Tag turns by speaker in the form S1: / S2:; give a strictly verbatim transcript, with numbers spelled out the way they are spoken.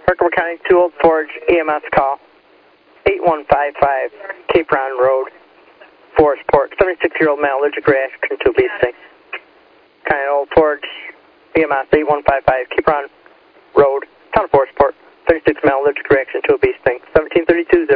S1: Herkimer County, two Old Forge, E M S call. eight one five five, Cape Ron Road, Forestport. seventy-six-year-old male, allergic reaction to bee sting. County Old Forge, E M S eight one five five, Cape Ron Road, town of Forestport. thirty-six male, allergic reaction to a bee sting. seventeen thirty-two.